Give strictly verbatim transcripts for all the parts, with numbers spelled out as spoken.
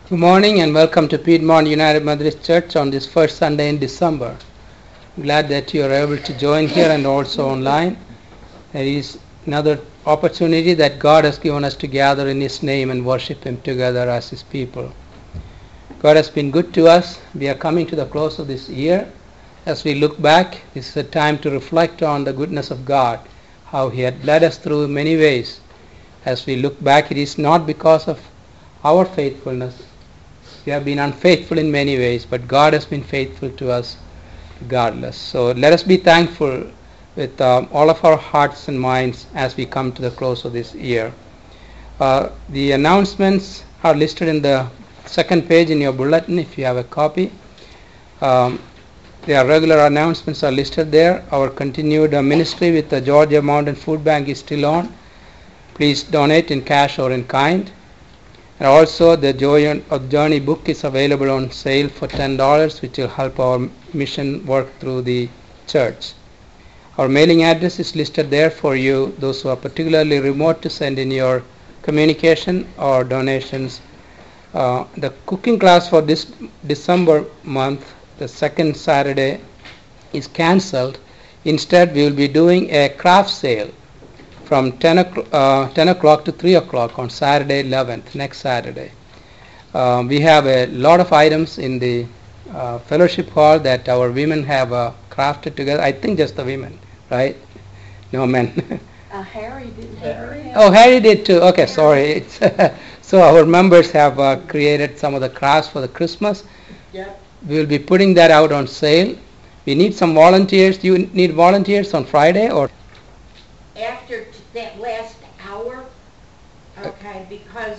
Good morning and welcome to Piedmont United Methodist Church on this first Sunday in December. I'm glad that you are able to join here and also online. There is another opportunity that God has given us to gather in His name and worship Him together as His people. God has been good to us. We are coming to the close of this year. As we look back, this is a time to reflect on the goodness of God, how He had led us through many ways. As we look back, it is not because of our faithfulness. We have been unfaithful in many ways, but God has been faithful to us regardless. So let us be thankful with um, all of our hearts and minds as we come to the close of this year. Uh, the announcements are listed in the second page in your bulletin if you have a copy. Um, their regular announcements are listed there. Our continued uh, ministry with the Georgia Mountain Food Bank is still on. Please donate in cash or in kind. And also the Joy of Journey book is available on sale for ten dollars, which will help our mission work through the church. Our mailing address is listed there for you, those who are particularly remote, to send in your communication or donations. Uh, the cooking class for this December month, the second Saturday, is cancelled. Instead, we will be doing a craft sale from ten o'clock to three o'clock on Saturday eleventh, next Saturday. Uh, we have a lot of items in the uh, fellowship hall that our women have uh, crafted together. I think just the women, right? No men. uh, Harry didn't Harry? Oh, Harry did too. Okay, sorry. It's so our members have uh, created some of the crafts for the Christmas. Yep. We will be putting that out on sale. We need some volunteers. Do you need volunteers on Friday or? After t- that last hour, okay, because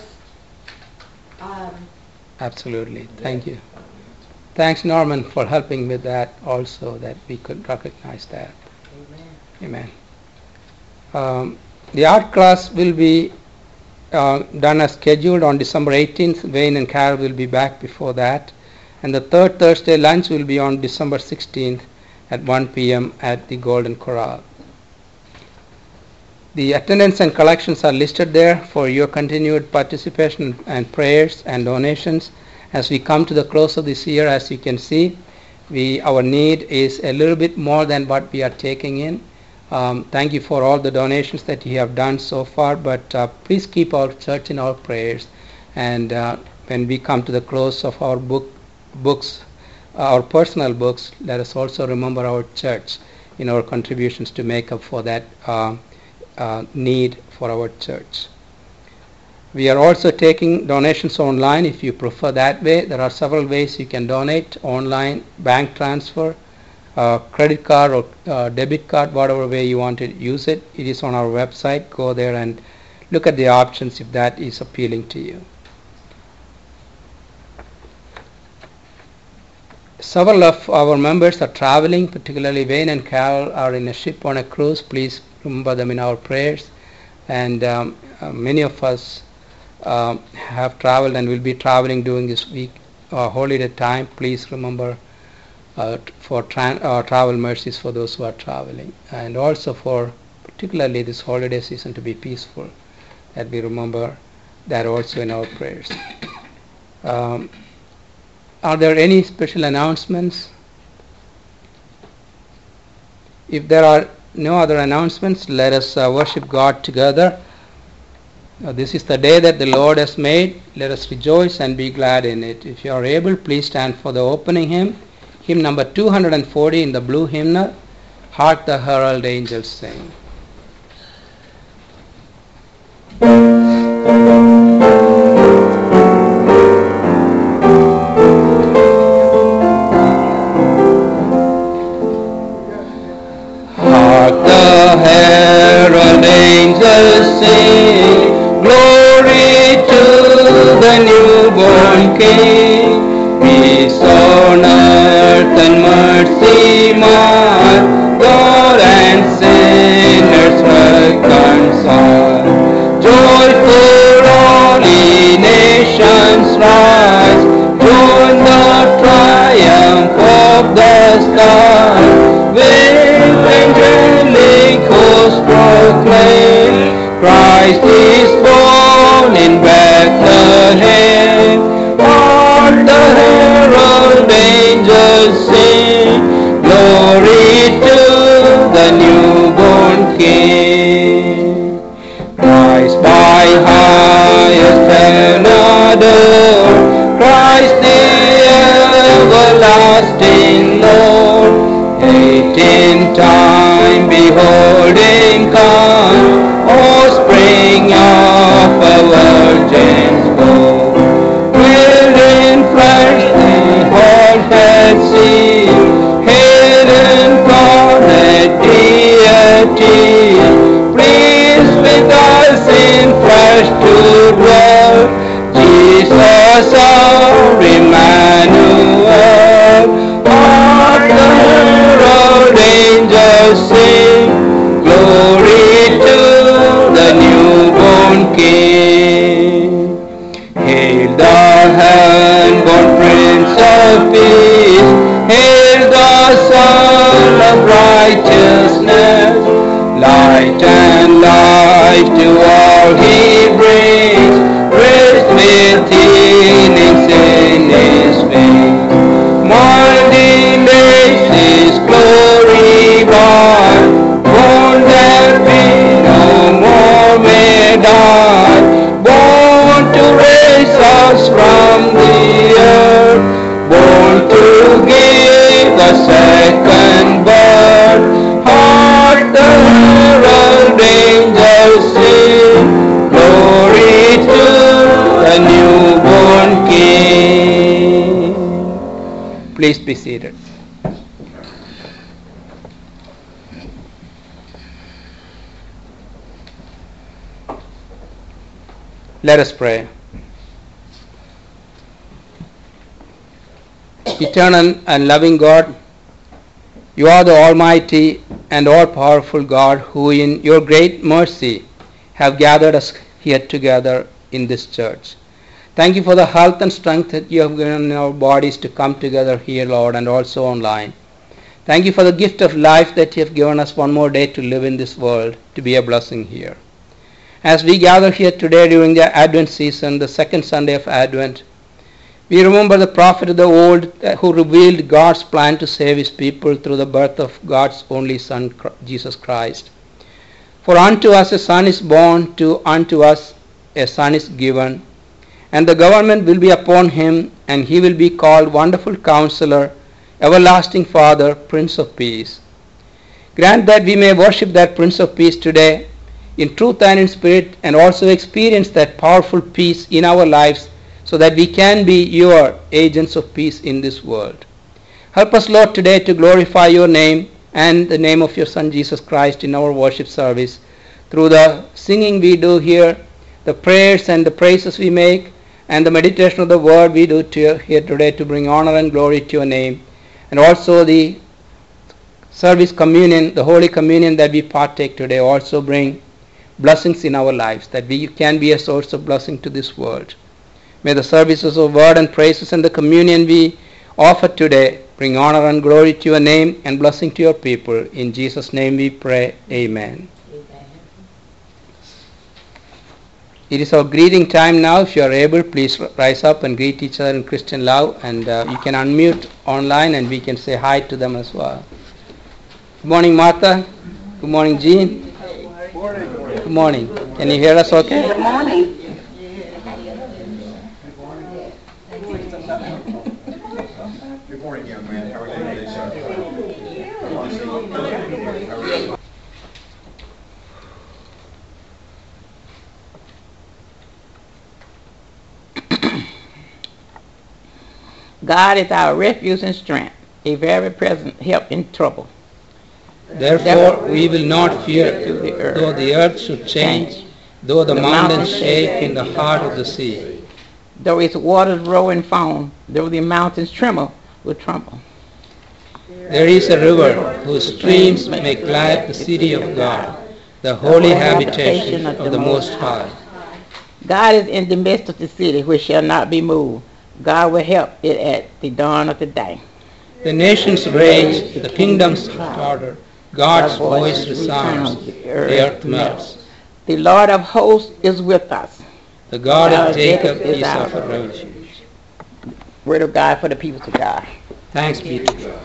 um, Absolutely. Thank you. Thanks, Norman, for helping with that also, that we could recognize that. Amen. Amen. Um, the art class will be uh, done as scheduled on December eighteenth. Wayne and Carol will be back before that. And the third Thursday lunch will be on December sixteenth at one p.m. at the Golden Corral. The attendance and collections are listed there for your continued participation and prayers and donations. As we come to the close of this year, as you can see, we our need is a little bit more than what we are taking in. Um, thank you for all the donations that you have done so far, but uh, please keep our church in our prayers. And uh, when we come to the close of our book, books, our personal books, let us also remember our church in our contributions to make up for that uh, Uh, need for our church. We are also taking donations online if you prefer that way. There are several ways you can donate: online, bank transfer, uh, credit card or uh, debit card, whatever way you want to use it. It is on our website. Go there and look at the options if that is appealing to you. Several of our members are traveling, particularly Wayne and Carol are in a ship on a cruise. Please remember them in our prayers. And um, uh, many of us uh, have traveled and will be traveling during this week uh, holiday time. Please remember uh, t- for tra- uh, travel mercies for those who are traveling, and also for particularly this holiday season to be peaceful, that we remember that also in our prayers. Um, are there any special announcements? If there are no other announcements, let us uh, worship God together. Uh, this is the day that the Lord has made. Let us rejoice and be glad in it. If you are able, please stand for the opening hymn, hymn number two hundred forty in the blue hymnal, Hark the Herald Angels Sing. Herald angels sing, glory to the newborn King. Peace on earth and mercy mild, God and sinners reconciled. Joyful all ye nations rise, join the triumph of the stars. With angelic hosts proclaim, Christ is born in Bethlehem. everlasting Lord, yet in time beholding come, O spring of a virgin's womb. Veiled in flesh the whole had seen, hidden incarnate deity, pleased with us in flesh to dwell. Jesus our Emmanuel, heart the herald angels sing, glory to the newborn King. Hail the heaven-born Prince of Peace, hail the Son of righteousness, light and life to all he brings, raised with healings in his wings. Mighty lays his glory by, born that we no more may die, born to raise us from the earth, born to give the second birth. Hark the herald angels sing, glory to the newborn King. Please be seated. Let us pray. Eternal and loving God, you are the Almighty and all-powerful God who in your great mercy have gathered us here together in this church. Thank you for the health and strength that you have given our bodies to come together here, Lord, and also online. Thank you for the gift of life that you have given us one more day to live in this world, to be a blessing here. As we gather here today during the Advent season, the second Sunday of Advent, we remember the prophet of the old who revealed God's plan to save his people through the birth of God's only Son, Jesus Christ. For unto us a son is born, to unto us a son is given, and the government will be upon him, and he will be called Wonderful Counselor, Everlasting Father, Prince of Peace. Grant that we may worship that Prince of Peace today in truth and in spirit, and also experience that powerful peace in our lives, so that we can be your agents of peace in this world. Help us, Lord, today to glorify your name and the name of your Son Jesus Christ in our worship service, through the singing we do here, the prayers and the praises we make, and the meditation of the word we do to here today to bring honor and glory to your name, and also the service communion, the Holy Communion that we partake today, also bring blessings in our lives, that we can be a source of blessing to this world. May the services of word and praises and the communion we offer today bring honor and glory to your name and blessing to your people. In Jesus' name we pray. Amen. Amen. It is our greeting time now. If you are able, please rise up and greet each other in Christian love. And uh, you can unmute online and we can say hi to them as well. Good morning, Martha. Good morning, Jean. Good morning. Good morning. Can you hear us okay? Good morning. Good morning, young man. How are you today, sir? God is our refuge and strength, a very present help in trouble. Therefore we will not fear, to the earth. though the earth should change, though the mountains shake in the heart of the sea. Though its waters roar and foam, though the mountains tremble will tremble. There is a river whose streams make glad the city of God, the holy habitation of the Most High. God is in the midst of the city which shall not be moved. God will help it at the dawn of the day. The nations rage, the kingdoms totter, God's voice resounds, the earth melts. The Lord of hosts is with us. The God of Jacob is our refuge. Word of God for the people of God. Thanks be to God.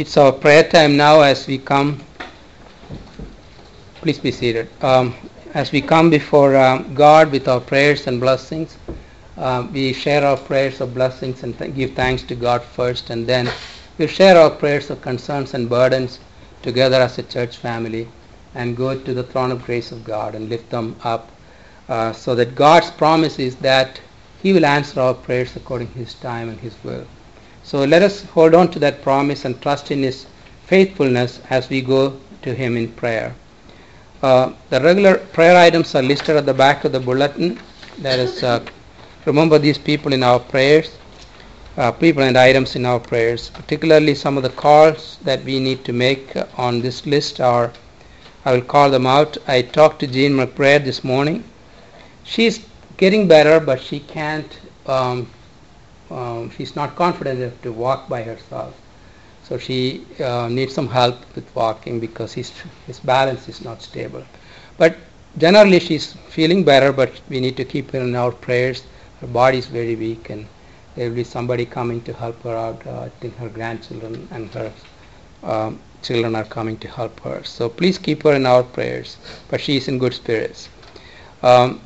it's our prayer time now as we come. Please be seated. Um, as we come before um, God with our prayers and blessings, uh, we share our prayers of blessings and th- give thanks to God first, and then we'll share our prayers of concerns and burdens together as a church family and go to the throne of grace of God and lift them up, uh, so that God's promise is that He will answer our prayers according to His time and His will. So let us hold on to that promise and trust in His faithfulness as we go to Him in prayer. Uh, the regular prayer items are listed at the back of the bulletin. Let us uh, remember these people in our prayers, uh, people and items in our prayers. Particularly some of the calls that we need to make uh, on this list are, I will call them out. I talked to Jean McBride this morning. She's getting better, but she can't, um, um, she's not confident enough to walk by herself. So she uh, needs some help with walking because his, his balance is not stable. But generally she's feeling better, but we need to keep her in our prayers. Her body is very weak, and there will be somebody coming to help her out. Uh, I think her grandchildren and her um, children are coming to help her. So please keep her in our prayers, but she is in good spirits. Um,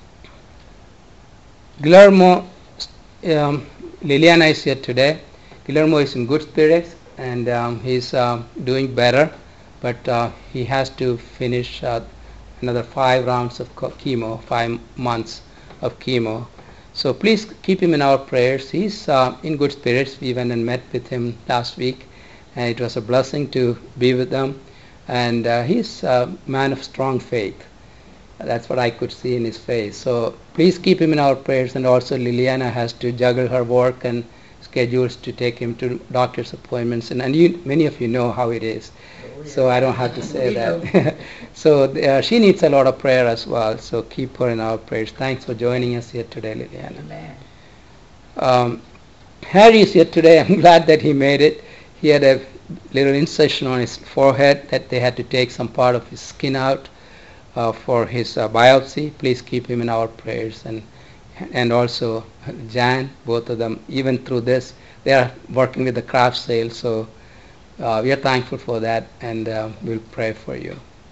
Guillermo, um, Liliana is here today. Guillermo is in good spirits, and um, he's uh, doing better, but uh, he has to finish uh, another five rounds of chemo, five months of chemo. So please keep him in our prayers. He's uh, in good spirits. We went and met with him last week, and it was a blessing to be with them. And uh, he's a man of strong faith. That's what I could see in his face. So please keep him in our prayers. And also Liliana has to juggle her work and schedules to take him to doctor's appointments. And, and you, many of you know how it is. Oh, yeah. So I don't have to say that. So uh, she needs a lot of prayer as well. So keep her in our prayers. Thanks for joining us here today, Liliana. Amen. Um, Harry is here today. I'm glad that he made it. He had a little incision on his forehead that they had to take some part of his skin out Uh, for his uh, biopsy. Please keep him in our prayers, and and also Jan, both of them, even through this, they are working with the craft sale, so uh, we are thankful for that, and uh, we'll pray for you.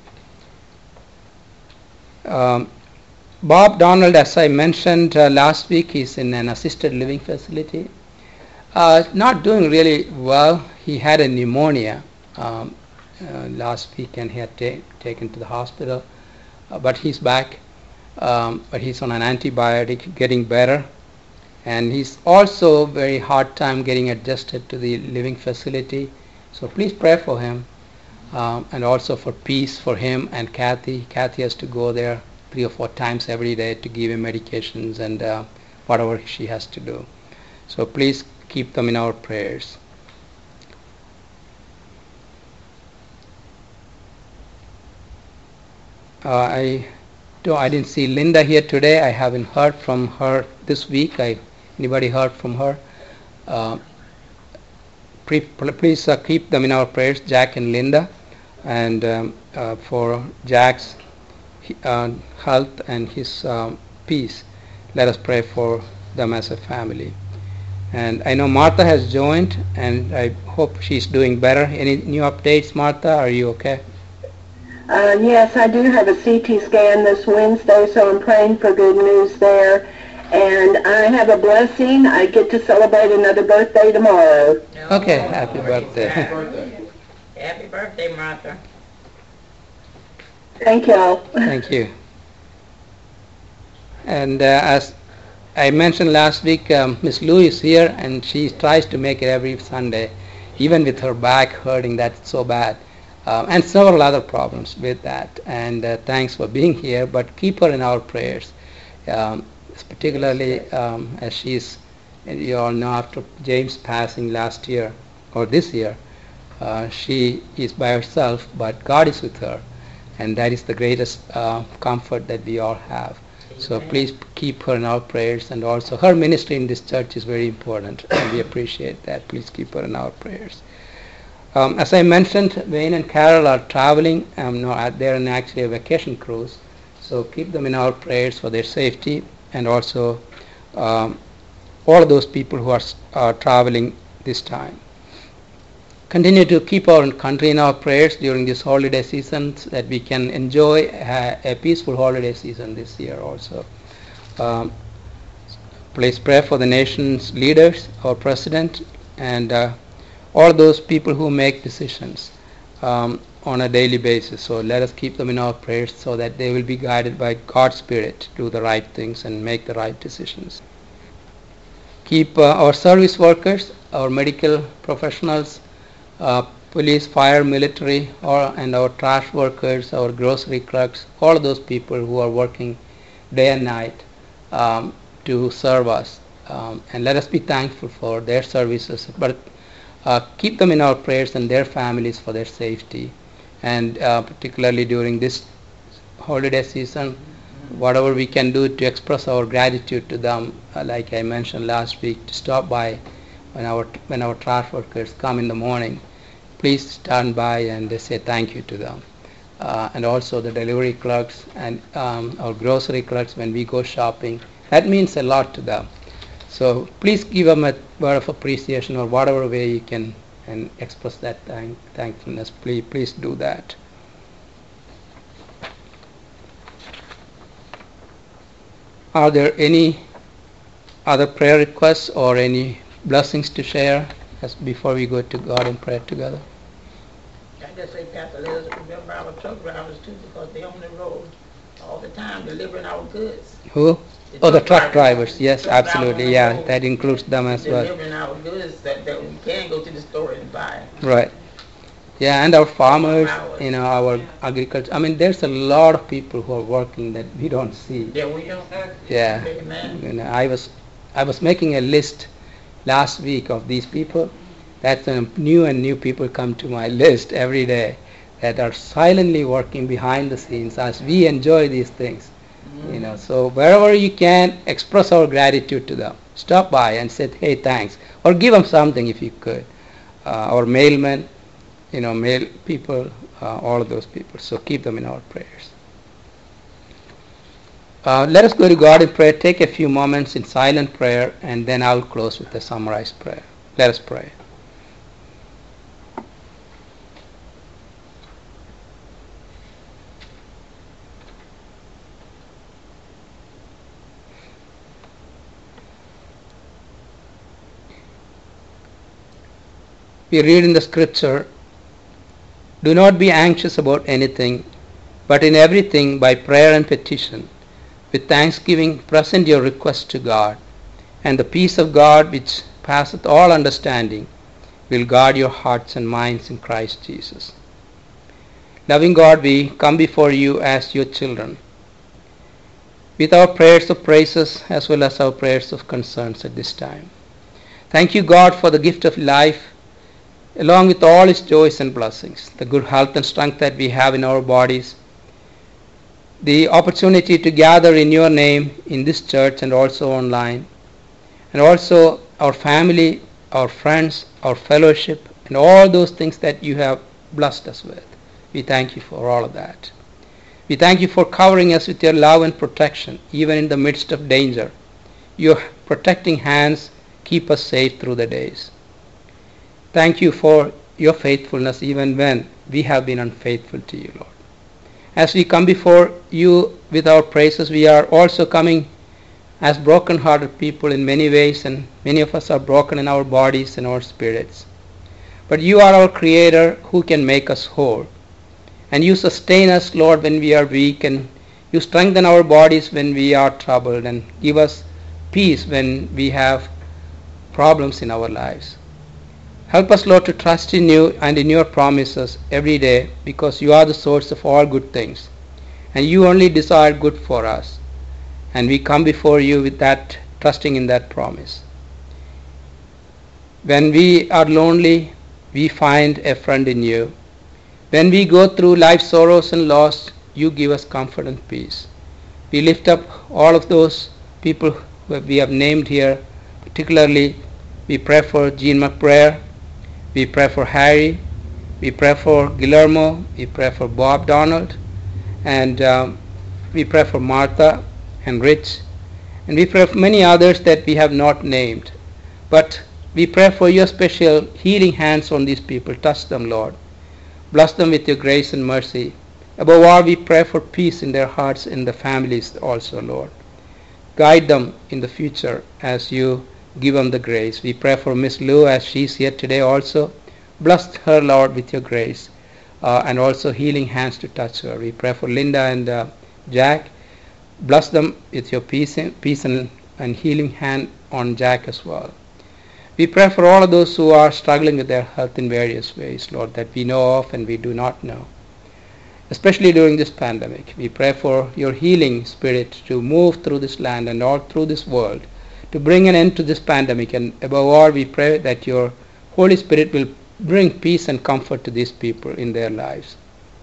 Um, Bob Donald, as I mentioned uh, last week, he's in an assisted living facility. Uh, not doing really well. He had a pneumonia um, uh, last week, and he had ta- taken to the hospital. Uh, but he's back, um, but he's on an antibiotic, getting better, and he's also very hard time getting adjusted to the living facility. So please pray for him, um, and also for peace for him and Kathy. Kathy has to go there three or four times every day to give him medications and uh, whatever she has to do. So please keep them in our prayers. Uh, I don't, I didn't see Linda here today. I haven't heard from her this week. I, anybody heard from her? Uh, pre, please uh, keep them in our prayers, Jack and Linda, and um, uh, for Jack's uh, health and his um, peace. Let us pray for them as a family. And I know Martha has joined, and I hope she's doing better. Any new updates, Martha? Are you okay? Uh, yes, I do have a C T scan this Wednesday, so I'm praying for good news there. And I have a blessing. I get to celebrate another birthday tomorrow. Okay, happy birthday. Happy birthday, happy birthday, Martha. Thank y'all. Thank you. And uh, as I mentioned last week, um, Miss Lou is here, and she tries to make it every Sunday, even with her back hurting. That's so bad. Um, and several other problems with that. And uh, thanks for being here, but keep her in our prayers, um, particularly um, as she's, and you all know, after James passing last year, or this year, uh, she is by herself, but God is with her, and that is the greatest uh, comfort that we all have. So please keep her in our prayers, and also her ministry in this church is very important, and we appreciate that. Please keep her in our prayers. Um, as I mentioned, Wayne and Carol are traveling. Um, no, they're in actually a vacation cruise. So keep them in our prayers for their safety, and also um, all of those people who are uh, traveling this time. continue to keep our country in our prayers during this holiday season so that we can enjoy a, a peaceful holiday season this year also. Um, please pray for the nation's leaders, our president, and uh, all those people who make decisions um, on a daily basis. So let us keep them in our prayers so that they will be guided by God's Spirit to do the right things and make the right decisions. Keep uh, our service workers, our medical professionals, uh, police, fire, military, or, and our trash workers, our grocery clerks, all of those people who are working day and night um, to serve us. Um, and let us be thankful for their services, but uh, keep them in our prayers and their families for their safety. And uh, particularly during this holiday season, whatever we can do to express our gratitude to them, uh, like I mentioned last week, to stop by when our when our trash workers come in the morning, please stand by and say thank you to them. Uh, and also the delivery clerks and um, our grocery clerks when we go shopping, that means a lot to them. So please give them a word of appreciation or whatever way you can and express that thank, thankfulness. Please, please do that. Are there any other prayer requests or any blessings to share as before we go to God in prayer together? I just say, Pastor, let us remember our truck drivers too, because they're on the road all the time delivering our goods. Who? The Oh, the truck truck drivers. drivers. Yes, Truck drivers on absolutely. the Yeah, road. that includes them as well. Delivering our goods that, that we can go to the store and buy. Right. Yeah, and our farmers, you know, our agriculture. I mean, there's a lot of people who are working that we don't see. Yeah, we don't. Yeah. Amen. You know, I was, I was making a list last week of these people. That's um, new and new people come to my list every day that are silently working behind the scenes as we enjoy these things. Mm-hmm. You know, so wherever you can, express our gratitude to them. Stop by and say, hey, thanks, or give them something if you could. Uh, our mailmen, you know, mail people, uh, all of those people. So keep them in our prayers. Uh, let us go to God in prayer. Take a few moments in silent prayer, and then I'll close with a summarized prayer. Let us pray. We read in the scripture, do not be anxious about anything, but in everything by prayer and petition, with thanksgiving present your requests to God, and the peace of God which passeth all understanding will guard your hearts and minds in Christ Jesus. Loving God, we come before you as your children, with our prayers of praises as well as our prayers of concerns at this time. Thank you, God, for the gift of life, along with all its joys and blessings, the good health and strength that we have in our bodies, the opportunity to gather in your name in this church and also online, and also our family, our friends, our fellowship, and all those things that you have blessed us with. We thank you for all of that. We thank you for covering us with your love and protection, even in the midst of danger. Your protecting hands keep us safe through the days. Thank you for your faithfulness even when we have been unfaithful to you, Lord. As we come before you with our praises, we are also coming as broken-hearted people in many ways, and many of us are broken in our bodies and our spirits. But you are our Creator who can make us whole. And you sustain us, Lord, when we are weak, and you strengthen our bodies when we are troubled, and give us peace when we have problems in our lives. Help us, Lord, to trust in you and in your promises every day, because you are the source of all good things, and you only desire good for us. And we come before you with that, trusting in that promise. When we are lonely, we find a friend in you. When we go through life's sorrows and loss, you give us comfort and peace. We lift up all of those people who we have named here. Particularly, we pray for Jean McBrayer. We pray for Harry. We pray for Guillermo. We pray for Bob Donald. And um, we pray for Martha and Rich. And we pray for many others that we have not named. But We pray for your special healing hands on these people. Touch them, Lord. Bless them with your grace and mercy. Above all, we pray for peace in their hearts and the families also, Lord. Guide them in the future as you give them the grace. We pray for Miss Lou as she's here today also. Bless her, Lord, with your grace uh, and also healing hands to touch her. We pray for Linda and uh, Jack. Bless them with your peace, peace and, and healing hand on Jack as well. We pray for all of those who are struggling with their health in various ways, Lord, that we know of and we do not know. Especially during this pandemic, we pray for your healing spirit to move through this land and all through this world, to bring an end to this pandemic. And above all, we pray that your Holy Spirit will bring peace and comfort to these people in their lives.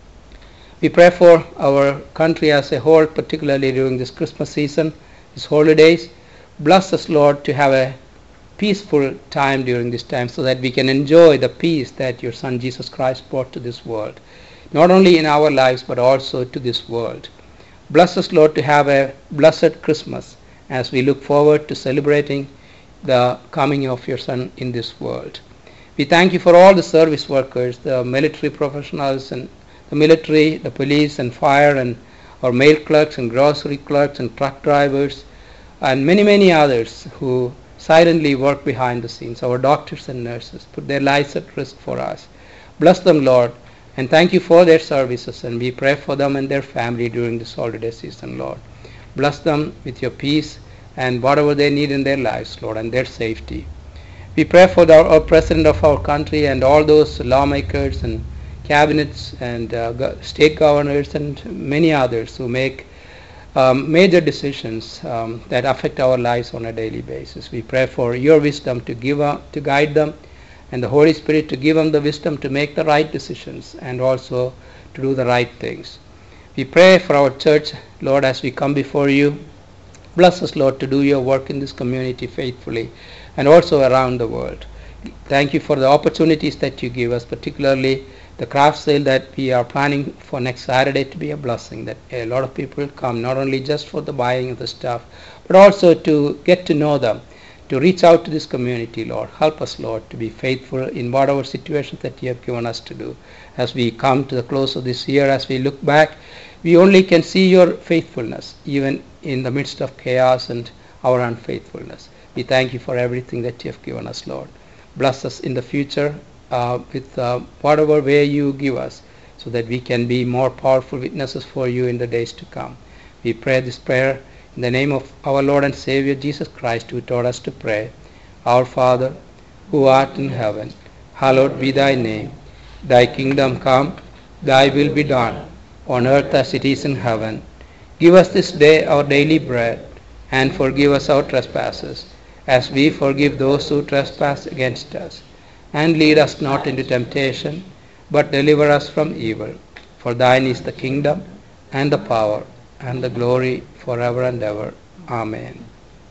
We pray for our country as a whole, particularly during this Christmas season, these holidays. Bless us, Lord, to have a peaceful time during this time so that we can enjoy the peace that your Son Jesus Christ brought to this world, not only in our lives but also to this world. Bless us, Lord, to have a blessed Christmas as we look forward to celebrating the coming of your Son in this world. We thank you for all the service workers, the military professionals and the military, the police and fire, and our mail clerks and grocery clerks and truck drivers and many, many others who silently work behind the scenes, our doctors and nurses, put their lives at risk for us. Bless them, Lord, and thank you for their services, and we pray for them and their family during this holiday season, Lord. Bless them with your peace and whatever they need in their lives, Lord, and their safety. We pray for the, our President of our country and all those lawmakers and cabinets and uh, go- state governors and many others who make Um, major decisions um, that affect our lives on a daily basis. We pray for your wisdom to give up, to guide them, and the Holy Spirit to give them the wisdom to make the right decisions and also to do the right things. We pray for our church, Lord, as we come before you. Bless us, Lord, to do your work in this community faithfully and also around the world. Thank you for the opportunities that you give us, particularly the craft sale that we are planning for next Saturday to be a blessing, that a lot of people come not only just for the buying of the stuff, but also to get to know them, to reach out to this community, Lord. Help us, Lord, to be faithful in whatever situations that you have given us to do. As we come to the close of this year, as we look back, we only can see your faithfulness, even in the midst of chaos and our unfaithfulness. We thank you for everything that you have given us, Lord. Bless us in the future uh, with uh, whatever way you give us, so that we can be more powerful witnesses for you in the days to come. We pray this prayer in the name of our Lord and Savior Jesus Christ, who taught us to pray. Our Father, who art in heaven, hallowed be thy name. Thy kingdom come, thy will be done, on earth as it is in heaven. Give us this day our daily bread, and forgive us our trespasses, as we forgive those who trespass against us. And lead us not into temptation, but deliver us from evil. For thine is the kingdom, and the power, and the glory, forever and ever. Amen.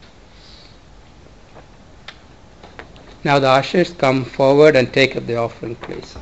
Now the ushers come forward and take up the offering, please.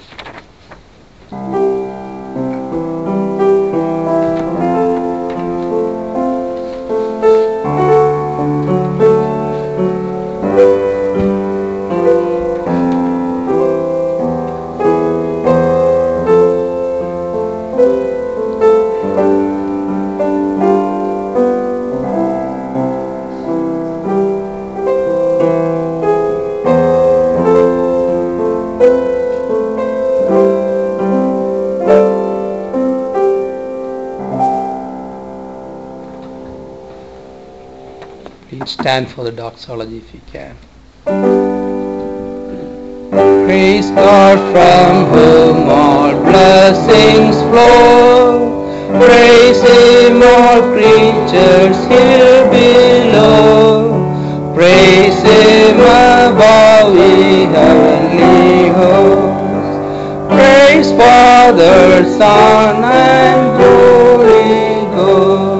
Stand for the doxology if you can. Praise God, from whom all blessings flow. Praise Him, all creatures here below. Praise Him above, ye heavenly hosts. Praise Father, Son, and Holy Ghost.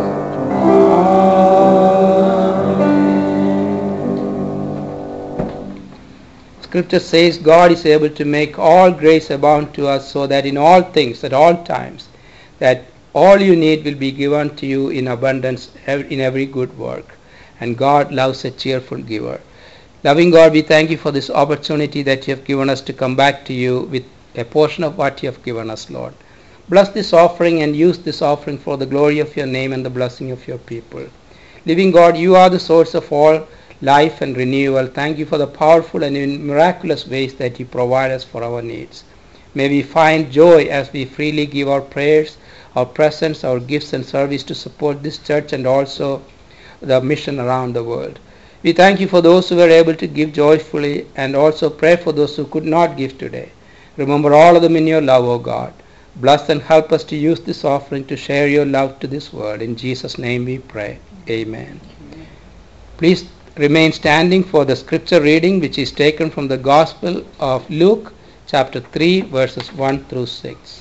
Scripture says God is able to make all grace abound to us, so that in all things, at all times, that all you need will be given to you in abundance in every good work. And God loves a cheerful giver. Loving God, we thank you for this opportunity that you have given us to come back to you with a portion of what you have given us, Lord. Bless this offering and use this offering for the glory of your name and the blessing of your people. Living God, you are the source of all life and renewal. Thank you for the powerful and miraculous ways that you provide us for our needs. May we find joy as we freely give our prayers, our presence, our gifts and service to support this church and also the mission around the world. We thank you for those who were able to give joyfully and also pray for those who could not give today. Remember all of them in your love, O God. Bless and help us to use this offering to share your love to this world. In Jesus' name we pray. Amen. Amen. Please remain standing for the scripture reading, which is taken from the Gospel of Luke, chapter three, verses one through six.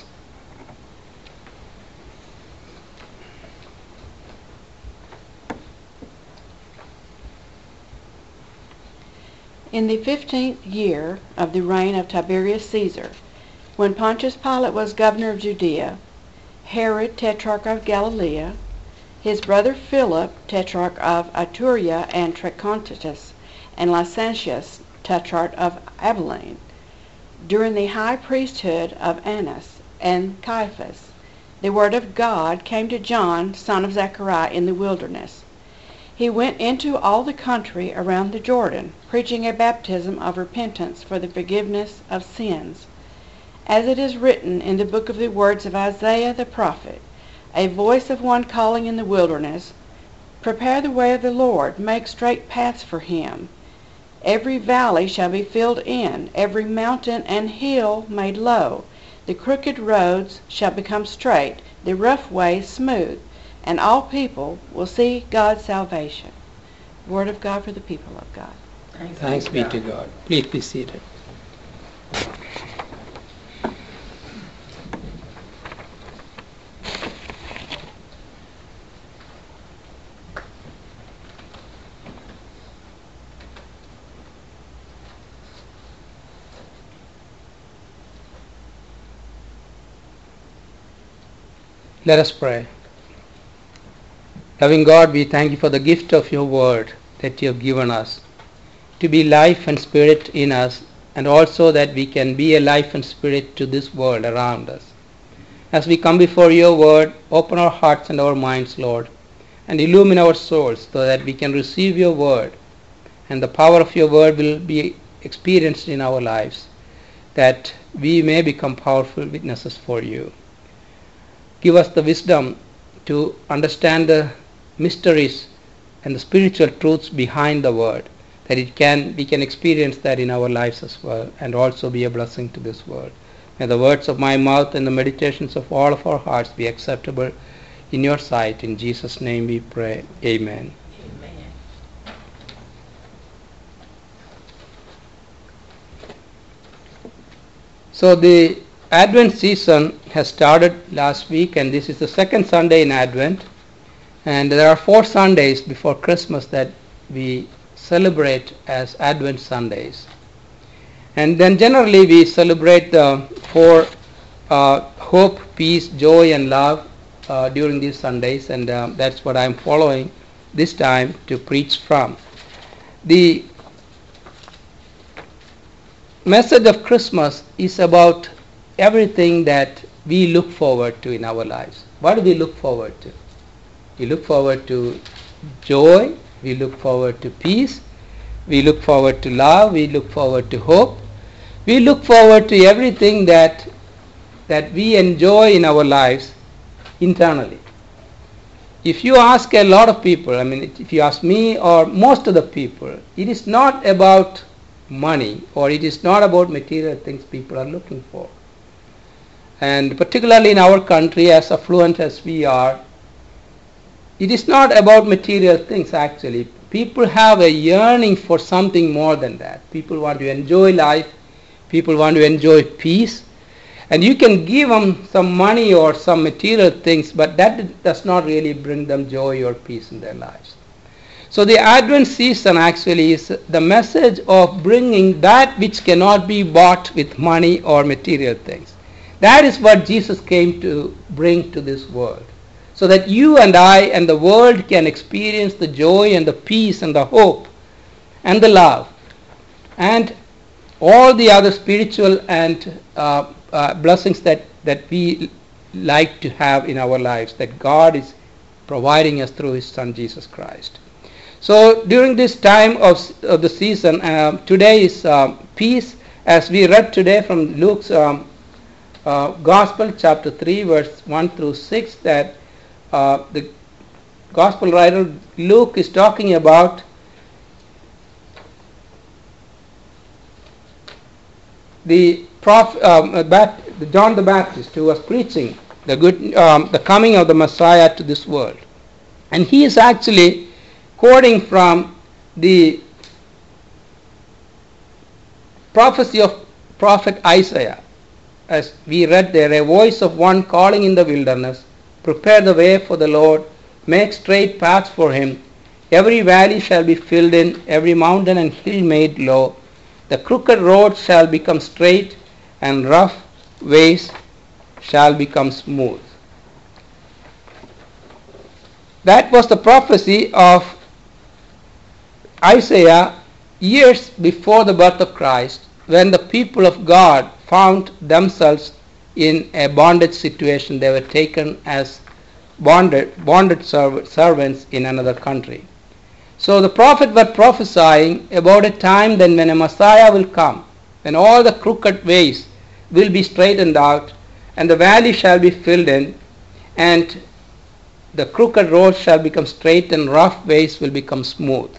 In the fifteenth year of the reign of Tiberius Caesar, when Pontius Pilate was governor of Judea, Herod, tetrarch of Galilee, his brother Philip, tetrarch of Iturea and Trachonitis, and Licentius, tetrarch of Abilene, during the high priesthood of Annas and Caiaphas, the word of God came to John, son of Zechariah, in the wilderness. He went into all the country around the Jordan, preaching a baptism of repentance for the forgiveness of sins. As it is written in the book of the words of Isaiah the prophet, a voice of one calling in the wilderness, prepare the way of the Lord, make straight paths for him. Every valley shall be filled in, every mountain and hill made low. The crooked roads shall become straight, the rough ways smooth, and all people will see God's salvation. Word of God for the people of God. Thanks, Thanks be to God. Please be seated. Let us pray. Loving God, we thank you for the gift of your word that you have given us, to be life and spirit in us, and also that we can be a life and spirit to this world around us. As we come before your word, open our hearts and our minds, Lord, and illumine our souls so that we can receive your word, and the power of your word will be experienced in our lives, that we may become powerful witnesses for you. Give us the wisdom to understand the mysteries and the spiritual truths behind the word, that it can we can experience that in our lives as well, and also be a blessing to this world. May the words of my mouth and the meditations of all of our hearts be acceptable in your sight. In Jesus' name we pray. Amen. Amen. So the Advent season has started last week, and this is the second Sunday in Advent. And there are four Sundays before Christmas that we celebrate as Advent Sundays. And then generally we celebrate the four uh, hope, peace, joy, and love uh, during these Sundays, and uh, that's what I'm following this time to preach from. The message of Christmas is about everything that we look forward to in our lives. What do we look forward to? We look forward to joy, we look forward to peace, we look forward to love, we look forward to hope. We look forward to everything that that we enjoy in our lives internally. If you ask a lot of people, I mean, if you ask me or most of the people, it is not about money or it is not about material things people are looking for. And particularly in our country, as affluent as we are, it is not about material things actually. People have a yearning for something more than that. People want to enjoy life. People want to enjoy peace. And you can give them some money or some material things, but that does not really bring them joy or peace in their lives. So the Advent season actually is the message of bringing that which cannot be bought with money or material things. That is what Jesus came to bring to this world, so that you and I and the world can experience the joy and the peace and the hope and the love and all the other spiritual and uh, uh, blessings that, that we like to have in our lives, that God is providing us through His Son Jesus Christ. So during this time of, of the season, uh, today is uh, peace, as we read today from Luke's um, uh, Gospel, chapter three, verse one through six, that uh, the Gospel writer Luke is talking about the prophet, um, Bat- John the Baptist, who was preaching the good, um, the coming of the Messiah to this world, and he is actually quoting from the prophecy of prophet Isaiah, as we read there, a voice of one calling in the wilderness, prepare the way for the Lord, make straight paths for Him. Every valley shall be filled in, every mountain and hill made low. The crooked road shall become straight, and rough ways shall become smooth. That was the prophecy of Isaiah years before the birth of Christ, when the people of God found themselves in a bondage situation. They were taken as bonded, bonded serv- servants in another country. So the prophet was prophesying about a time then when a Messiah will come, when all the crooked ways will be straightened out, and the valley shall be filled in, and the crooked road shall become straight, and rough ways will become smooth.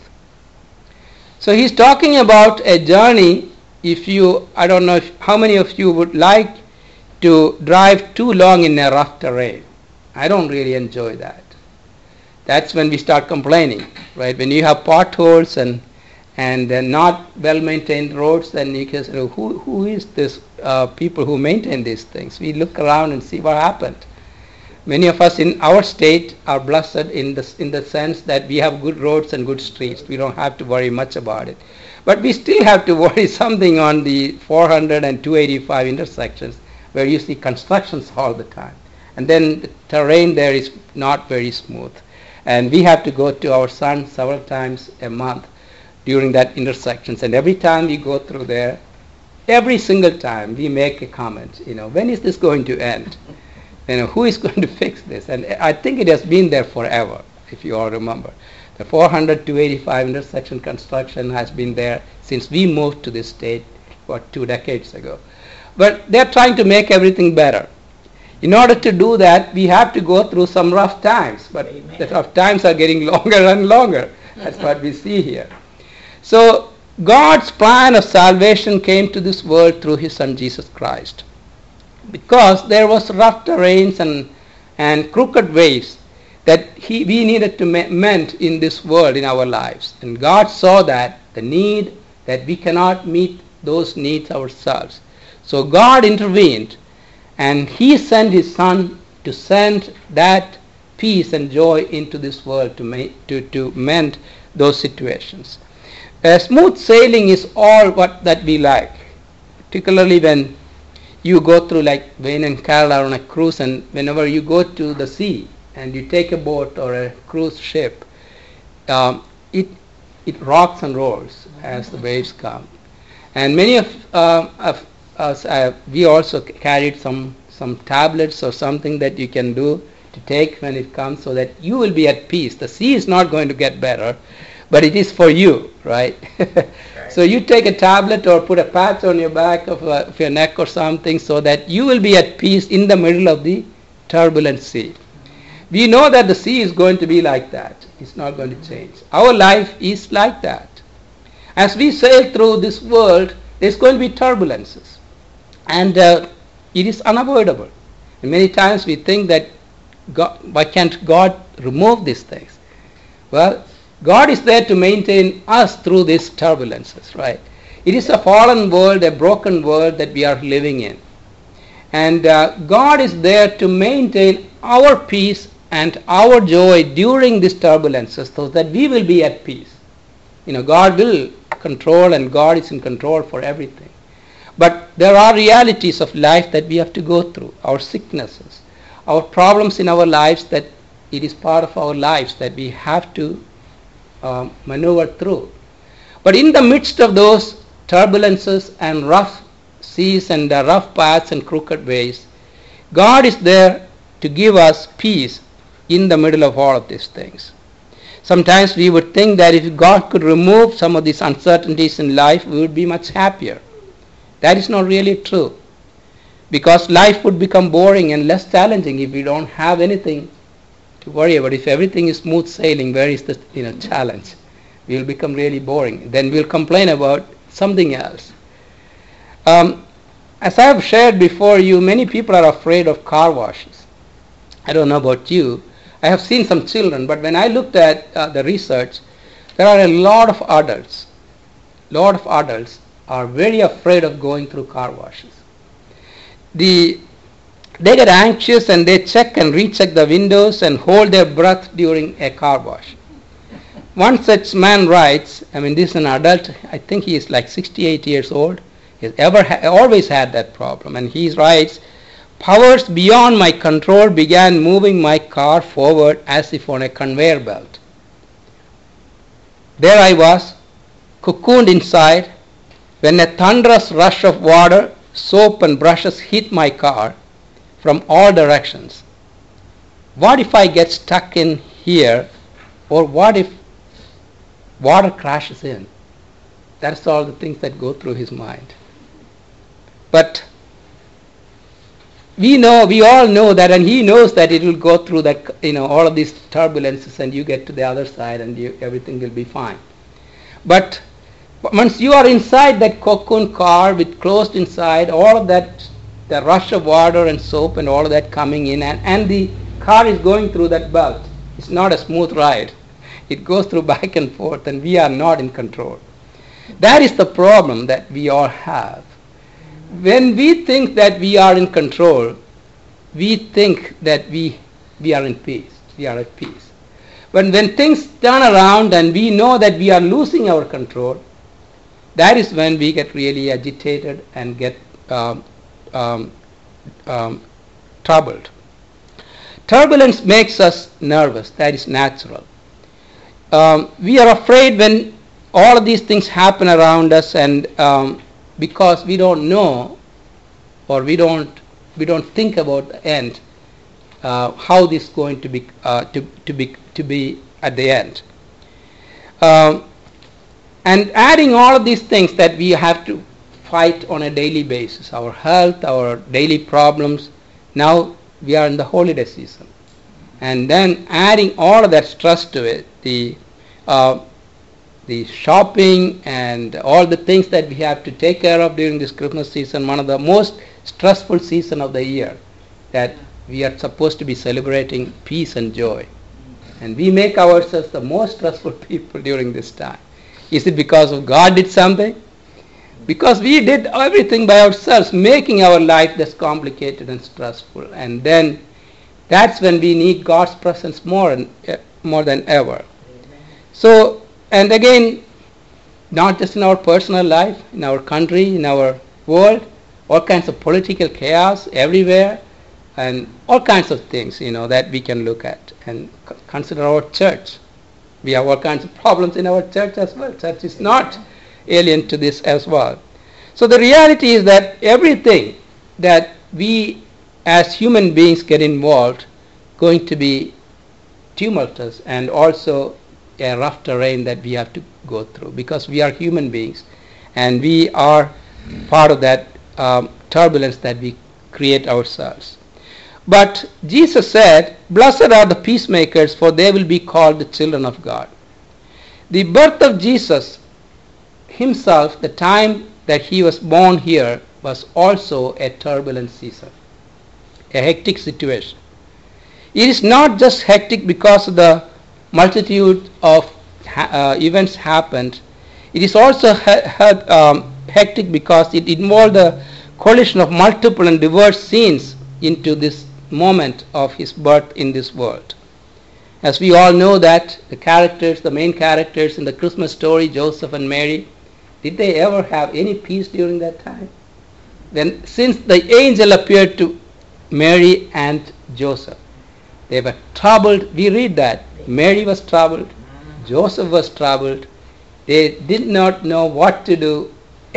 So he's talking about a journey. If you, I don't know if, how many of you would like to drive too long in a rough terrain. I don't really enjoy that. That's when we start complaining, right? When you have potholes and and uh, not well-maintained roads, then you can say, who who is this uh, people who maintain these things? We look around and see what happened. Many of us in our state are blessed in the in the sense that we have good roads and good streets. We don't have to worry much about it. But we still have to worry something on the four hundred and two eighty-five intersections, where you see constructions all the time. And then the terrain there is not very smooth. And we have to go to our son several times a month during that intersections. And every time we go through there, every single time we make a comment, you know, when is this going to end? You know, who is going to fix this? And I think it has been there forever, if you all remember. The four hundred to eighty-five intersection construction has been there since we moved to this state, what, two decades ago. But they're trying to make everything better. In order to do that, we have to go through some rough times, but Amen. The rough times are getting longer and longer. That's what we see here. So God's plan of salvation came to this world through His Son Jesus Christ. Because there was rough terrains and, and crooked ways that he, we needed to mend in this world, in our lives. And God saw that, the need, that we cannot meet those needs ourselves. So God intervened, and He sent His Son to send that peace and joy into this world to, make, to, to mend those situations. Uh, smooth sailing is all what that we like, particularly when you go through, like Wayne and Carol are on a cruise, and whenever you go to the sea and you take a boat or a cruise ship, um, it it rocks and rolls as the waves come. And many of, uh, of us, uh, we also carried some some tablets or something that you can do to take when it comes, so that you will be at peace. The sea is not going to get better, but it is for you, right? So you take a tablet or put a patch on your back of, uh, of your neck or something, so that you will be at peace in the middle of the turbulent sea. We know that the sea is going to be like that. It's not going to change. Our life is like that. As we sail through this world, there's going to be turbulences. And uh, it is unavoidable. And many times we think that, God, why can't God remove these things? Well, God is there to maintain us through these turbulences, right? It is a fallen world, a broken world that we are living in. And uh, God is there to maintain our peace and our joy during these turbulences, so that we will be at peace. You know, God will control, and God is in control for everything. But there are realities of life that we have to go through, our sicknesses, our problems in our lives, that it is part of our lives that we have to um, maneuver through. But in the midst of those turbulences and rough seas and uh, rough paths and crooked ways, God is there to give us peace in the middle of all of these things. Sometimes we would think that if God could remove some of these uncertainties in life, we would be much happier. That is not really true, because life would become boring and less challenging if we don't have anything to worry about. If everything is smooth sailing, where is the you know challenge? We will become really boring. Then we'll complain about something else. Um, as I have shared before you, many people are afraid of car washes. I don't know about you. I have seen some children, but when I looked at uh, the research, there are a lot of adults, lot of adults are very afraid of going through car washes. The, they get anxious and they check and recheck the windows and hold their breath during a car wash. One such man writes, I mean this is an adult, I think he is like sixty-eight years old, he has ever ha- always had that problem, and he writes, powers beyond my control began moving my car forward as if on a conveyor belt. There I was, cocooned inside, when a thunderous rush of water, soap and brushes hit my car from all directions. What if I get stuck in here, or what if water crashes in? That's all the things that go through his mind. But we know, we all know that, and he knows that it will go through that, you know, all of these turbulences, and you get to the other side, and you, everything will be fine. But once you are inside that cocoon car with closed inside, all of that, the rush of water and soap and all of that coming in, and, and the car is going through that belt. It's not a smooth ride. It goes through back and forth, and we are not in control. That is the problem that we all have. When we think that we are in control, we think that we we are in peace. We are at peace. But when things turn around and we know that we are losing our control, that is when we get really agitated and get um, um, um, troubled. Turbulence makes us nervous. That is natural. Um, we are afraid when all of these things happen around us, and um, because we don't know, or we don't we don't think about the end, uh, how this is going to be uh, to to be to be at the end. Um, and adding all of these things that we have to fight on a daily basis, our health, our daily problems. Now we are in the holiday season, and then adding all of that stress to it, the uh, the shopping and all the things that we have to take care of during this Christmas season, one of the most stressful season of the year, that we are supposed to be celebrating peace and joy. And we make ourselves the most stressful people during this time. Is it because of God did something? Because we did everything by ourselves, making our life this complicated and stressful. And then that's when we need God's presence more and more than ever. So, and again, not just in our personal life, in our country, in our world, all kinds of political chaos everywhere, and all kinds of things, you know, that we can look at. And c- consider our church. We have all kinds of problems in our church as well. Church is not alien to this as well. So the reality is that everything that we as human beings get involved going to be tumultuous and also a rough terrain that we have to go through, because we are human beings and we are part of that um, turbulence that we create ourselves. But Jesus said, "Blessed are the peacemakers, for they will be called the children of God." The birth of Jesus himself, the time that he was born here, was also a turbulent season, a hectic situation. It is not just hectic because of the multitude of uh, events happened. It is also ha- ha- um, hectic because it involved the collision of multiple and diverse scenes into this moment of his birth in this world. As we all know that the characters, the main characters in the Christmas story, Joseph and Mary, did they ever have any peace during that time? Then, since the angel appeared to Mary and Joseph, they were troubled. We read that. Mary was troubled. Joseph was troubled. They did not know what to do.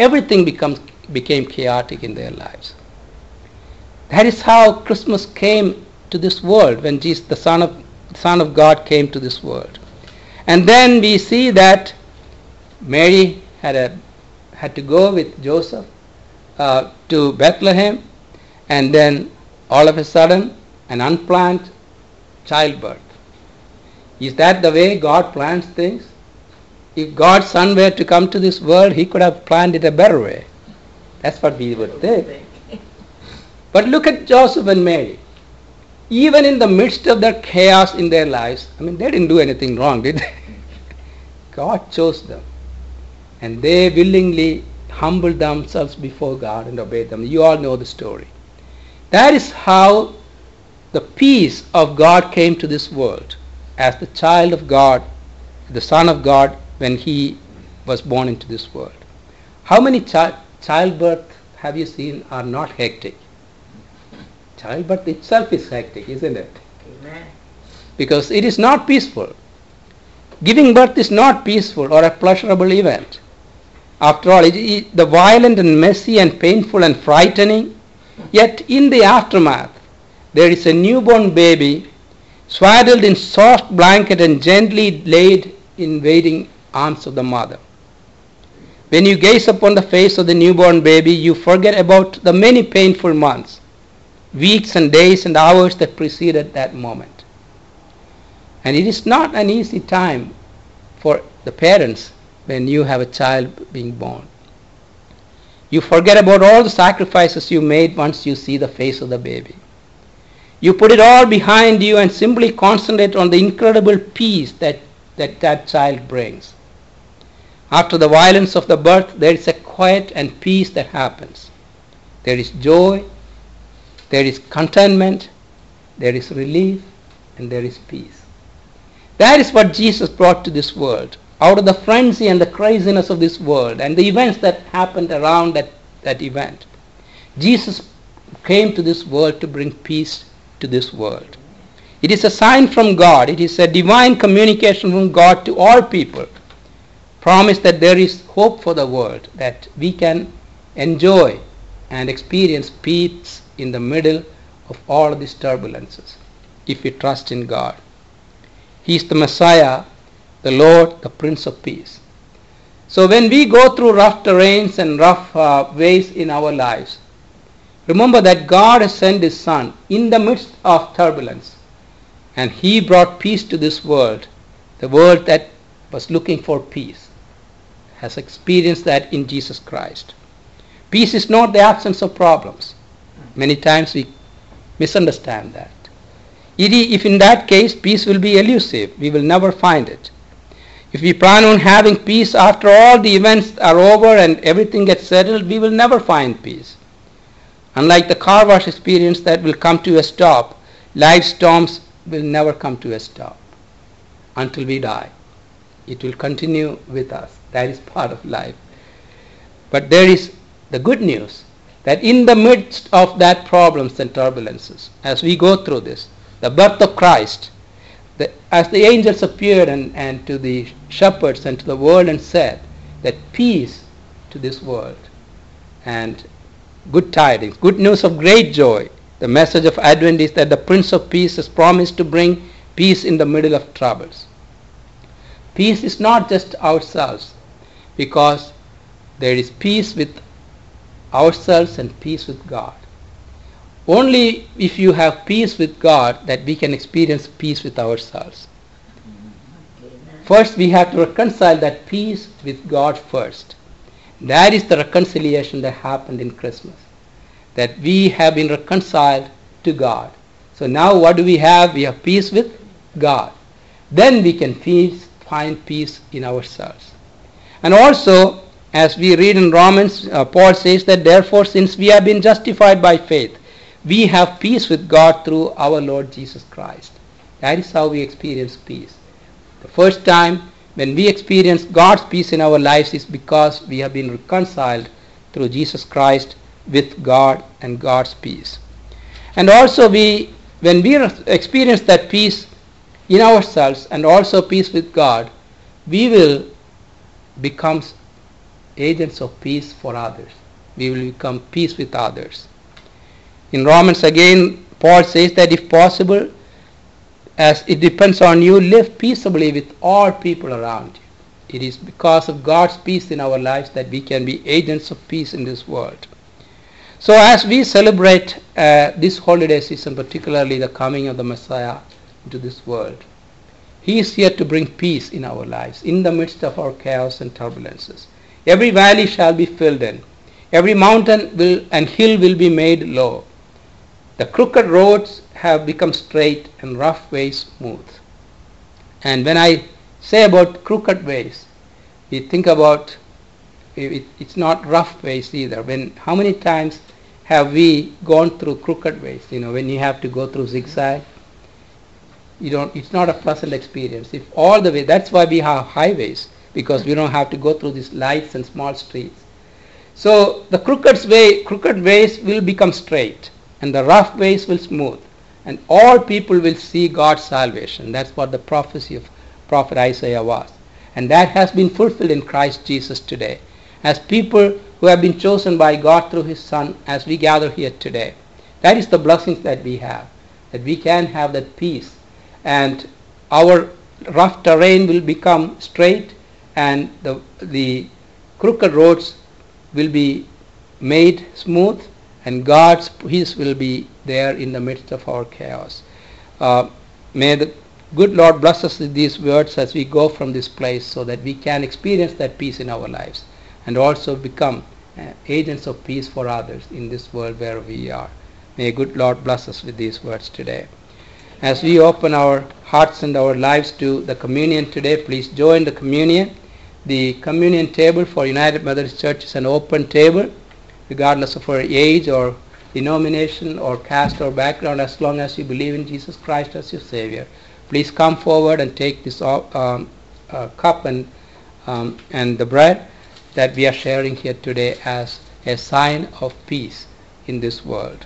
everything becomes, became chaotic in their lives. That is how Christmas came to this world, when Jesus, the Son of, Son of God, came to this world. And then we see that Mary had, a, had to go with Joseph uh, to Bethlehem, and then all of a sudden an unplanned childbirth. Is that the way God plans things? If God's Son were to come to this world, he could have planned it a better way. That's what we would think. But look at Joseph and Mary. Even in the midst of their chaos in their lives, I mean, they didn't do anything wrong, did they? God chose them. And they willingly humbled themselves before God and obeyed them. You all know the story. That is how the peace of God came to this world, as the child of God, the Son of God, when he was born into this world. How many chi- childbirth have you seen are not hectic? Childbirth itself is hectic, isn't it? Amen. Because it is not peaceful. Giving birth is not peaceful or a pleasurable event. After all, it is the violent and messy and painful and frightening. Yet in the aftermath, there is a newborn baby swaddled in soft blanket and gently laid in waiting arms of the mother. When you gaze upon the face of the newborn baby, you forget about the many painful months, weeks and days and hours that preceded that moment. And it is not an easy time for the parents when you have a child being born. You forget about all the sacrifices you made once you see the face of the baby. You put it all behind you and simply concentrate on the incredible peace that that, that child brings. After the violence of the birth, there is a quiet and peace that happens. There is joy, there is contentment, there is relief, and there is peace. That is what Jesus brought to this world. Out of the frenzy and the craziness of this world and the events that happened around that, that event, Jesus came to this world to bring peace to this world. It is a sign from God. It is a divine communication from God to all people. Promise that there is hope for the world, that we can enjoy and experience peace in the middle of all of these turbulences if we trust in God. He is the Messiah, the Lord, the Prince of Peace. So when we go through rough terrains and rough uh, ways in our lives, remember that God has sent His Son in the midst of turbulence, and He brought peace to this world. The world that was looking for peace has experienced that in Jesus Christ. Peace is not the absence of problems. Many times we misunderstand that. If in that case, peace will be elusive, we will never find it. If we plan on having peace after all the events are over and everything gets settled, we will never find peace. Unlike the car wash experience that will come to a stop, life storms will never come to a stop until we die. It will continue with us. That is part of life. But there is the good news that in the midst of that problems and turbulences, as we go through this, the birth of Christ, the, as the angels appeared and, and to the shepherds and to the world and said that peace to this world and good tidings, good news of great joy. The message of Advent is that the Prince of Peace has promised to bring peace in the middle of troubles. Peace is not just ourselves, because there is peace with ourselves and peace with God. Only if you have peace with God that we can experience peace with ourselves. First, we have to reconcile that peace with God first. That is the reconciliation that happened in Christmas. That we have been reconciled to God. So now what do we have? We have peace with God. Then we can peace, find peace in ourselves. And also, as we read in Romans, uh, Paul says that therefore, since we have been justified by faith, we have peace with God through our Lord Jesus Christ. That is how we experience peace. The first time when we experience God's peace in our lives is because we have been reconciled through Jesus Christ with God and God's peace. And also we, when we experience that peace in ourselves and also peace with God, we will become agents of peace for others. We will become peace with others. In Romans again, Paul says that if possible, as it depends on you, live peaceably with all people around you. It is because of God's peace in our lives that we can be agents of peace in this world. So as we celebrate uh, this holiday season, particularly the coming of the Messiah into this world, He is here to bring peace in our lives, in the midst of our chaos and turbulences. Every valley shall be filled in. Every mountain will and hill will be made low. The crooked roads have become straight and rough ways smooth. And when I say about crooked ways, we think about it, it's not rough ways either. When how many times have we gone through crooked ways? You know, when you have to go through zigzag, you don't. It's not a pleasant experience. If all the way, that's why we have highways, because we don't have to go through these lights and small streets. So the crooked way, crooked ways will become straight, and the rough ways will smooth, and all people will see God's salvation. That's what the prophecy of Prophet Isaiah was. And that has been fulfilled in Christ Jesus today. As people who have been chosen by God through His Son, as we gather here today, that is the blessings that we have, that we can have that peace. And our rough terrain will become straight, and the, the crooked roads will be made smooth, and God's peace will be there in the midst of our chaos. Uh, may the good Lord bless us with these words as we go from this place, so that we can experience that peace in our lives and also become uh, agents of peace for others in this world where we are. May good Lord bless us with these words today. As we open our hearts and our lives to the communion today, please join the communion. The communion table for United Methodist Church is an open table, regardless of our age or denomination or caste or background, as long as you believe in Jesus Christ as your Savior. Please come forward and take this um, uh, cup and um, and the bread that we are sharing here today as a sign of peace in this world.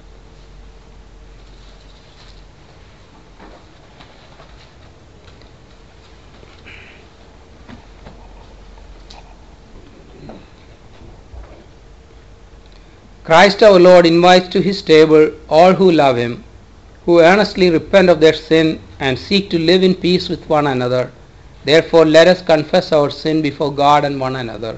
Christ our Lord invites to His table all who love Him, who earnestly repent of their sin and seek to live in peace with one another. Therefore, let us confess our sin before God and one another.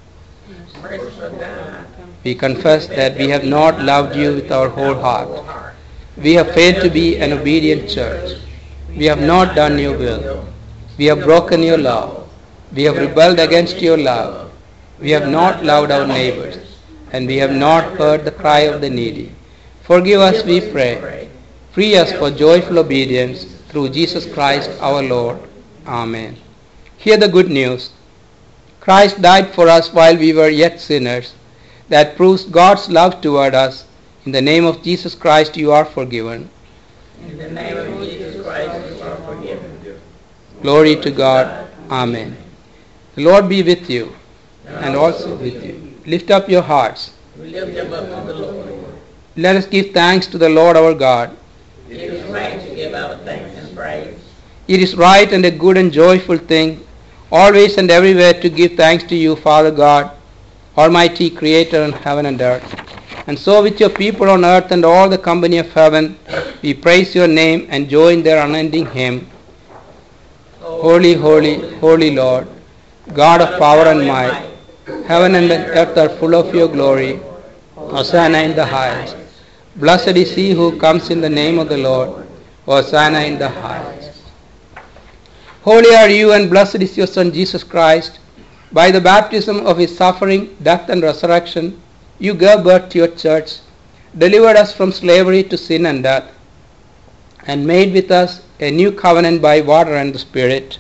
We confess that we have not loved you with our whole heart. We have failed to be an obedient church. We have not done your will. We have broken your law. We have rebelled against your love. We have not loved our neighbors, and we have not heard the cry of the needy. Forgive us, we pray. Free us for joyful obedience through Jesus Christ our Lord. Amen. Hear the good news. Christ died for us while we were yet sinners. That proves God's love toward us. In the name of Jesus Christ you are forgiven. In the name of Jesus Christ you are forgiven. Glory to God. Amen. The Lord be with you and also with you. Lift up your hearts. We lift them up to the Lord. Let us give thanks to the Lord our God. It is right to give our thanks and praise. It is right and a good and joyful thing, always and everywhere, to give thanks to you, Father God, Almighty Creator of heaven and earth. And so with your people on earth and all the company of heaven, we praise your name and join their unending hymn. Holy, holy, holy Lord, God of power and might, heaven and earth are full of your glory. Hosanna in the highest. Blessed is he who comes in the name of the Lord. Hosanna in the highest. Holy are you, and blessed is your Son Jesus Christ. By the baptism of his suffering, death and resurrection, you gave birth to your church, delivered us from slavery to sin and death, and made with us a new covenant by water and the Spirit.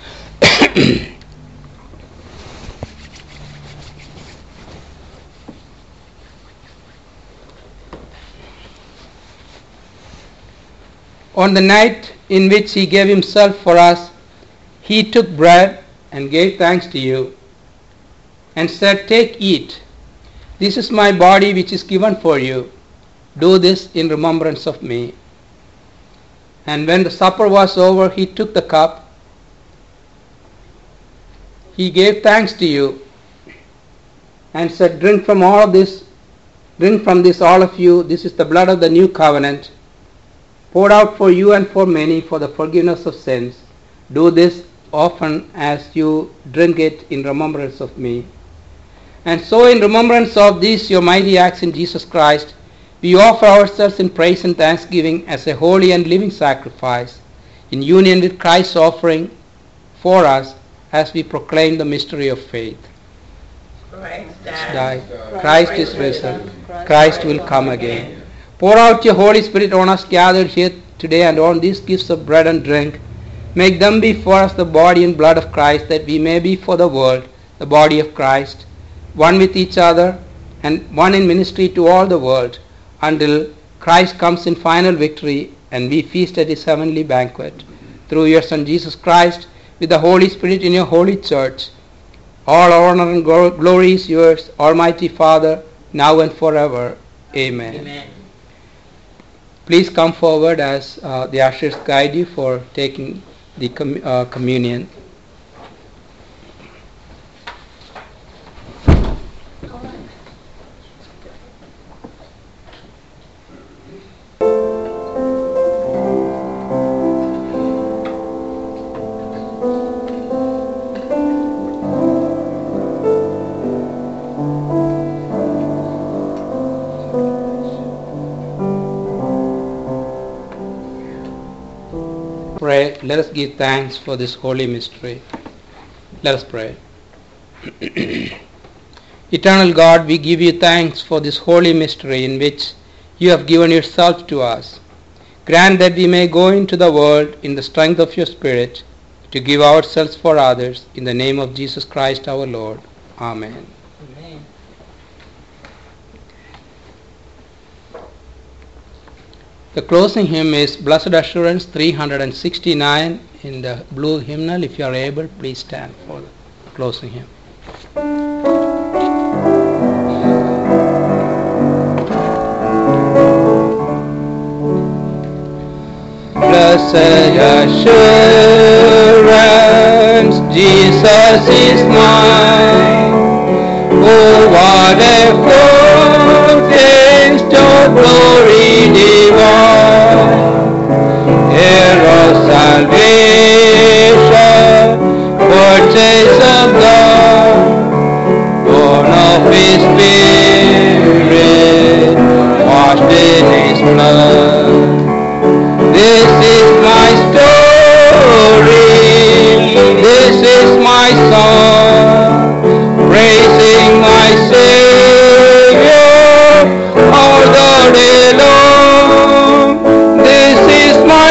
On the night in which he gave himself for us, he took bread and gave thanks to you, and said, "Take, eat. This is my body which is given for you. Do this in remembrance of me." And when the supper was over, he took the cup. He gave thanks to you and said, drink from all of this, drink from this all of you, this is the blood of the new covenant, poured out for you and for many for the forgiveness of sins. Do this often as you drink it in remembrance of me. And so in remembrance of these your mighty acts in Jesus Christ, we offer ourselves in praise and thanksgiving as a holy and living sacrifice, in union with Christ's offering for us as we proclaim the mystery of faith. Christ Died. died. Christ is risen. Christ will come again. Pour out your Holy Spirit on us gathered here today and on these gifts of bread and drink. Make them be for us the body and blood of Christ, that we may be for the world the body of Christ, one with each other and one in ministry to all the world, until Christ comes in final victory and we feast at his heavenly banquet. Through your Son Jesus Christ, with the Holy Spirit in your holy church, all honor and glory is yours, Almighty Father, now and forever. Amen. Amen. Please come forward as uh, the ushers guide you for taking the com- uh, communion. Pray. Let us give thanks for this holy mystery. Let us pray. Eternal God, we give you thanks for this holy mystery in which you have given yourself to us. Grant that we may go into the world in the strength of your Spirit to give ourselves for others, in the name of Jesus Christ our Lord. Amen. Amen. The closing hymn is Blessed Assurance three hundred sixty-nine in the blue hymnal. If you are able, please stand for the closing hymn. Blessed assurance, Jesus is mine. Oh, what a foretaste of glory divine, heir of salvation, purchase of God, born of His Spirit, washed in His blood. This is my story, this is my song, praising my Savior all the day long. This is my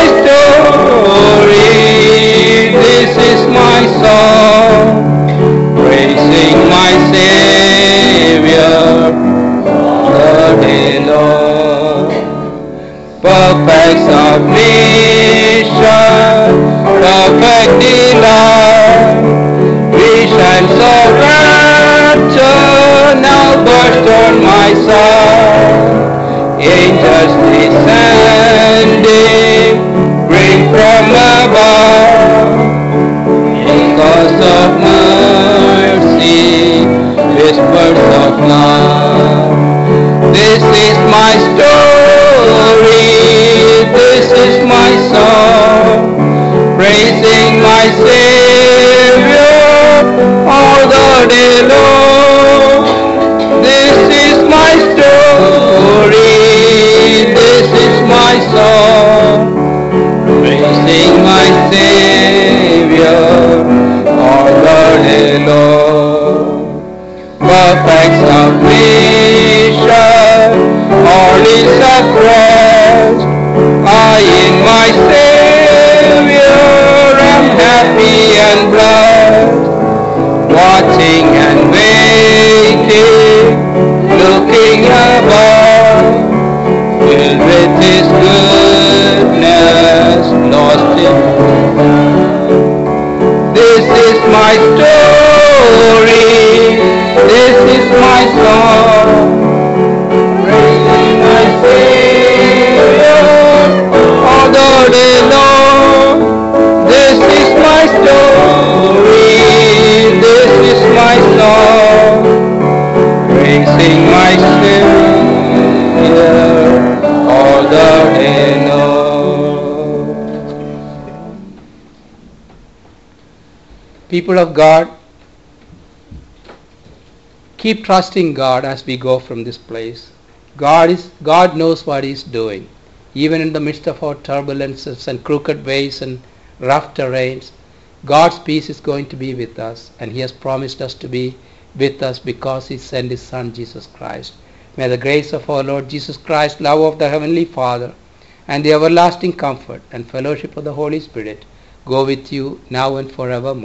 story, this is my song, praising my Savior all the day long. Perfect submission, perfect delight, visions of rapture now burst on my side. Angels descending, bring from above, because of mercy, whispers of love. This is my story, this is my song, praising my Savior all the day long. This is my story, this is my People of God, keep trusting God as we go from this place. God is God knows what He's doing. Even in the midst of our turbulences and crooked ways and rough terrains, God's peace is going to be with us, and He has promised us to be with us because He sent His Son Jesus Christ. May the grace of our Lord Jesus Christ, love of the Heavenly Father, and the everlasting comfort and fellowship of the Holy Spirit go with you now and forevermore.